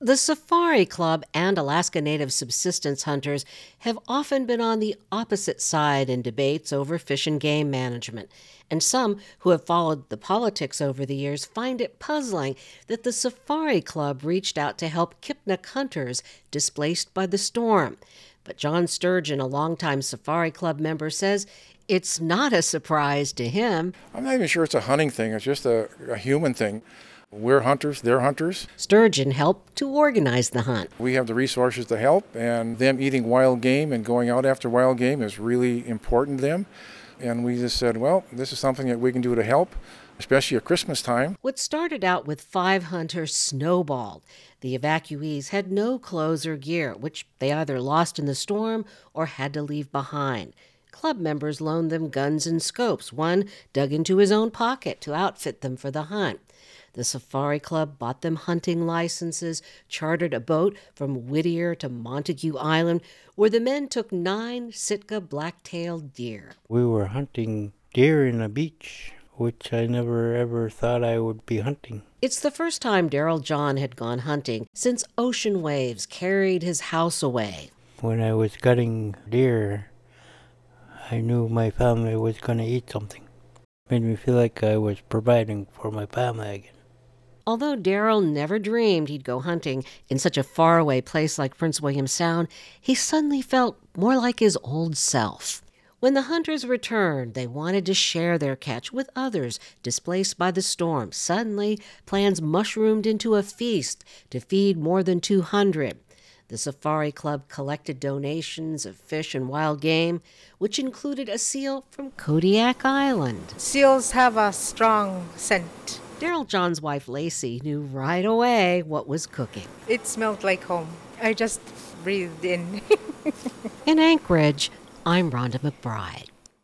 The Safari Club and Alaska Native subsistence hunters have often been on the opposite side in debates over fish and game management, and some who have followed the politics over the years find it puzzling that the Safari Club reached out to help Kipnik hunters displaced by the storm. But John Sturgeon, a longtime Safari Club member, says it's not a surprise to him. I'm not even sure it's a hunting thing, it's just a human thing. We're hunters, they're hunters. Sturgeon helped to organize the hunt. We have the resources to help, and them eating wild game and going out after wild game is really important to them. And we just said, well, this is something that we can do to help, especially at Christmas time. What started out with 5 hunters snowballed. The evacuees had no clothes or gear, which they either lost in the storm or had to leave behind. Club members loaned them guns and scopes. One dug into his own pocket to outfit them for the hunt. The Safari Club bought them hunting licenses, chartered a boat from Whittier to Montague Island, where the men took 9 Sitka black-tailed deer. We were hunting deer in a beach, which I never ever thought I would be hunting. It's the first time Darrell John had gone hunting since ocean waves carried his house away. When I was gutting deer, I knew my family was going to eat something. Made me feel like I was providing for my family again. Although Darrell never dreamed he'd go hunting in such a faraway place like Prince William Sound, he suddenly felt more like his old self. When the hunters returned, they wanted to share their catch with others displaced by the storm. Suddenly, plans mushroomed into a feast to feed more than 200. The Safari Club collected donations of fish and wild game, which included a seal from Kodiak Island. Seals have a strong scent. Darrell John's wife, Lacey, knew right away what was cooking. It smelled like home. I just breathed in. In Anchorage, I'm Rhonda McBride.